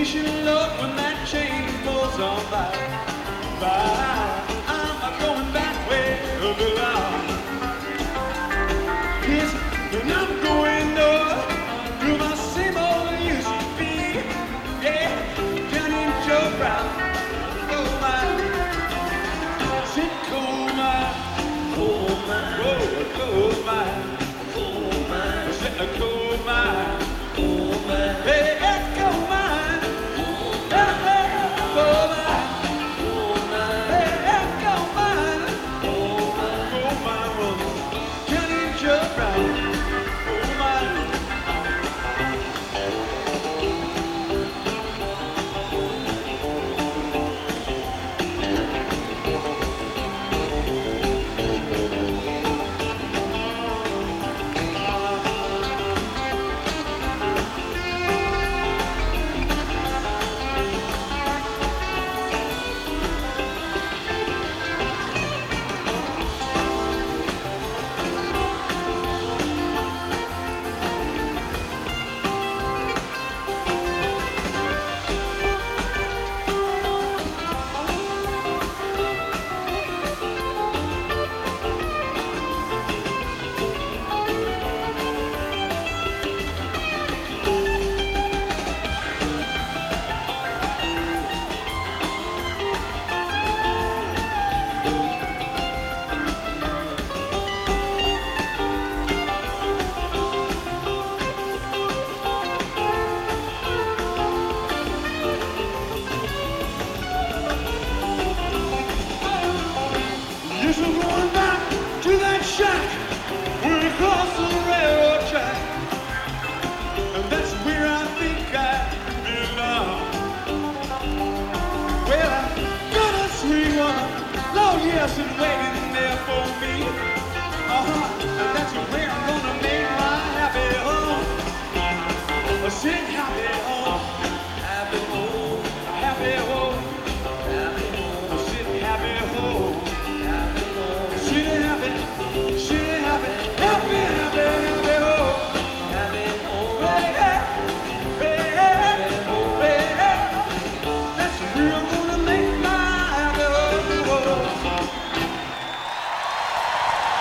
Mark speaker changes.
Speaker 1: should love when that chain goes on by. I'm going back where I belong. Yes, and I'm going up through my same old used to be. Yeah, down in Joe Brown. Oh my, sit cold my, oh my, oh cold my, oh my, sit cold my, oh my, hey.